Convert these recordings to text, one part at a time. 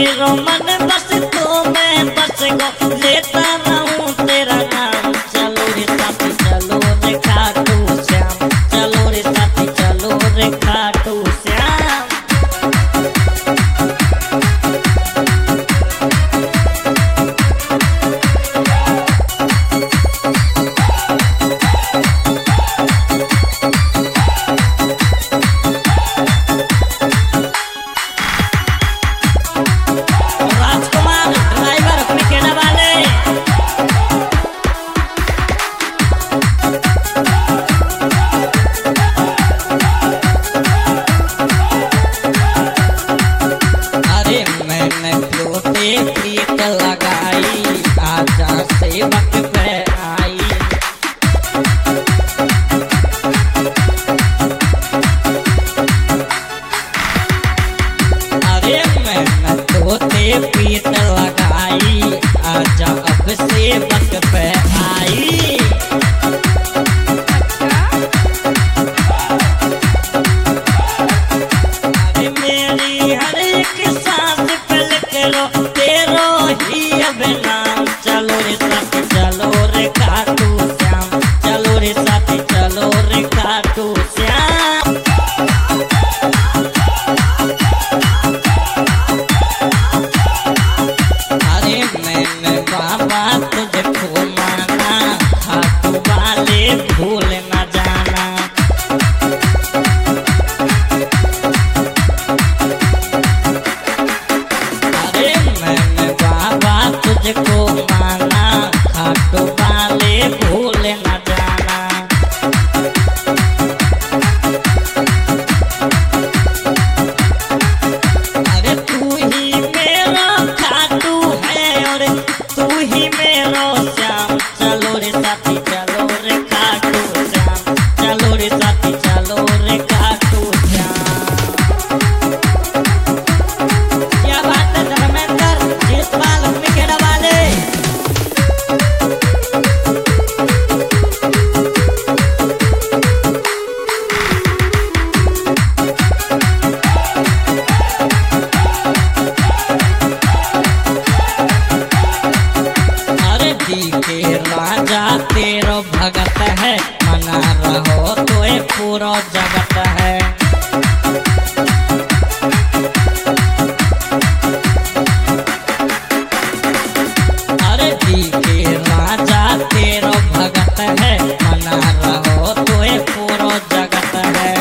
मेरो मन बस तो मैं बस गो लेता रहूं तेरा नाम। चलो रे साथी चलो रे खाटू श्याम, चलो रे साथी चलो रे खाटू श्याम। प्रीत लगाई आजा सेवक पे आई। अरे मैंने तोते प्रीत लगाई आजा अब सेवक पे आई। अरे मेरी हर एक सांस पे लिख लो तेरो ही अब नाम। चलो रे साथी चलो रे खाटू श्याम, चलो रे साथी चलो रे खाटू श्याम। अरे मैंने बाबा तुझको माना खाटू वाले भूल न जाना। अरे मैंने बाबा तुझको माना खाटू वाले भूल न जाना। अरे तू ही मेरा खाटू है और तू ही मेरा श्याम। चलो रे साथी चलो रे खाटू श्याम, चलो रे साथी चलो रे खाटू श्याम। क्या बात है धर्मेंद्र जिसपाल खेड़ा वाले। अरे दी के राजा तेरो भगत है, मना रहो तो ये पूरा जगत है। अरे दी के राजा तेरो भगत है, मना रहो तो ये पूरा जगत है।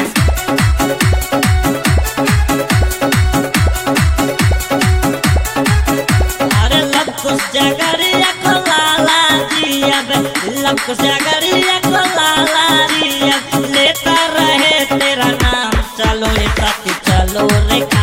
अरे लब कुछ जगरिया को लाला जी अब, लब कुछ जगरिया को लाला जी अब लेता रहे तेरा नाम। चलो रे साथी चलो रे